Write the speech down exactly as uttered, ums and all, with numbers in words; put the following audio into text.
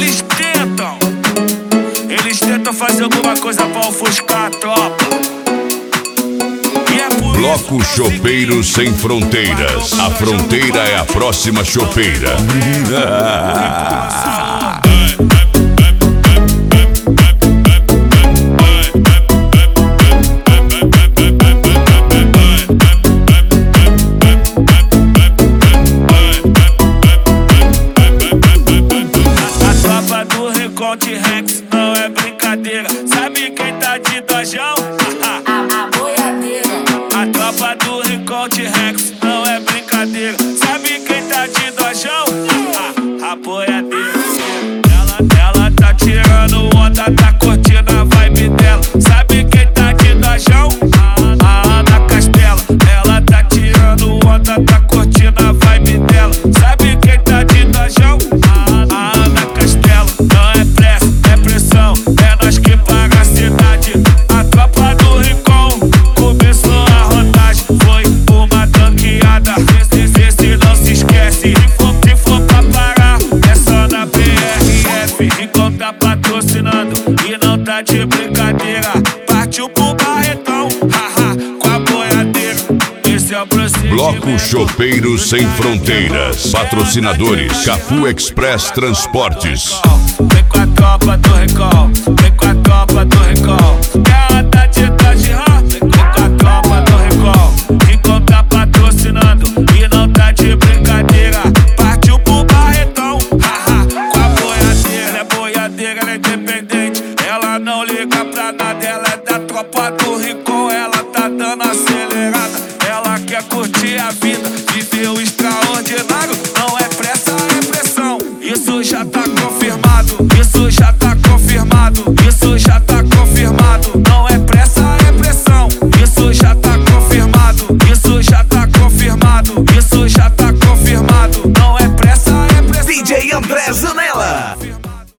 Eles tentam, eles tentam fazer alguma coisa pra ofuscar a tropa. Bloco Chopeiro Sem Fronteiras. A fronteira é a próxima chopeira. A tropa do Recorte Rex não é brincadeira. Sabe quem tá de dojão? A tropa do Recorte Rex não é brincadeira. Sabe quem tá de dojão? A boiadeira. Ela, ela tá tirando onda, tá curtindo a vibe dela. Sabe quem tá de dojão? A Ana Castela. Ela tá tirando onda, tá curtindo a vibe dela. Sabe quem tá de dojão? A Ana Castela. Não é pressa, é pressão, é nós que paga a cidade. A tropa do Rincon começou a rodagem, foi uma tanqueada. Vê se não se esquece, se for, se for pra parar, é só na B R F. Rincon tá patrocinando e não tá de brincadeira. Partiu pro Barretão, haha, com a boiadeira. Esse é o procedimento. Bloco Chopeiro Sem Fronteiras. Patrocinadores Cafu Express Transportes. Vem com a tropa do Recall, vem com a tropa do Recall. Ela tá de dodge, vem com a tropa do Recall. Rincon tá patrocinando e não tá de brincadeira. Partiu pro Barretão, haha, com a boiadeira. Ela é boiadeira, ela é independente, ela não liga pra nada. Ela é da tropa do Rincon, ela tá dando acelerada. Ela quer curtir a vida, viver o extraordinário. Não é pressa, é pressão, isso já tá confirmado. Isso já tá